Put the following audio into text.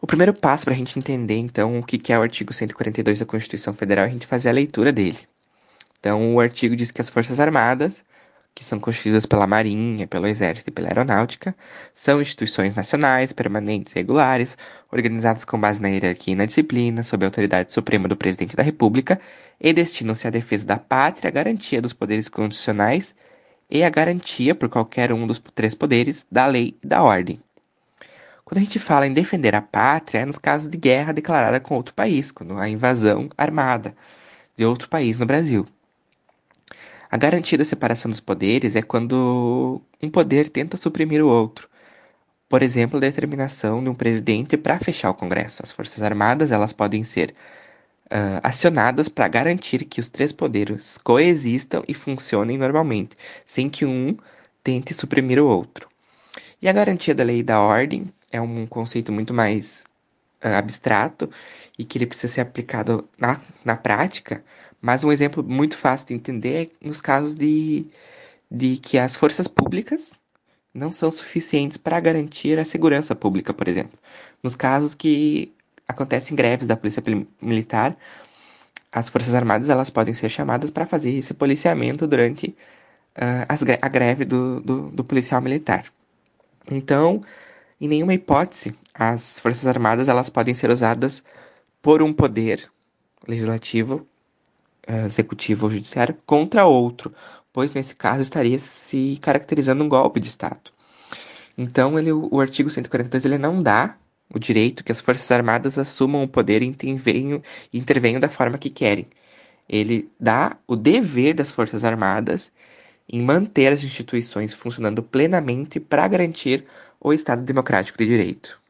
O primeiro passo para a gente entender, então, o que é o artigo 142 da Constituição Federal é a gente fazer a leitura dele. Então, o artigo diz que as Forças Armadas, que são constituídas pela Marinha, pelo Exército e pela Aeronáutica, são instituições nacionais, permanentes e regulares, organizadas com base na hierarquia e na disciplina, sob a autoridade suprema do Presidente da República, e destinam-se à defesa da pátria, à garantia dos poderes constitucionais e à garantia, por qualquer um dos três poderes, da lei e da ordem. Quando a gente fala em defender a pátria, é nos casos de guerra declarada com outro país, quando há invasão armada de outro país no Brasil. A garantia da separação dos poderes é quando um poder tenta suprimir o outro. Por exemplo, a determinação de um presidente para fechar o Congresso. As Forças Armadas elas podem ser acionadas para garantir que os três poderes coexistam e funcionem normalmente, sem que um tente suprimir o outro. E a garantia da lei e da ordem é um conceito muito mais abstrato e que ele precisa ser aplicado na prática, mas um exemplo muito fácil de entender é nos casos de que as forças públicas não são suficientes para garantir a segurança pública, por exemplo. Nos casos que acontecem greves da polícia militar, as forças armadas elas podem ser chamadas para fazer esse policiamento durante a greve do policial militar. Então, em nenhuma hipótese, as forças armadas elas podem ser usadas por um poder legislativo, executivo ou judiciário contra outro, pois nesse caso estaria se caracterizando um golpe de Estado. Então, o artigo 142 ele não dá o direito que as Forças Armadas assumam o poder e intervenham da forma que querem. Ele dá o dever das Forças Armadas em manter as instituições funcionando plenamente para garantir o Estado democrático de direito.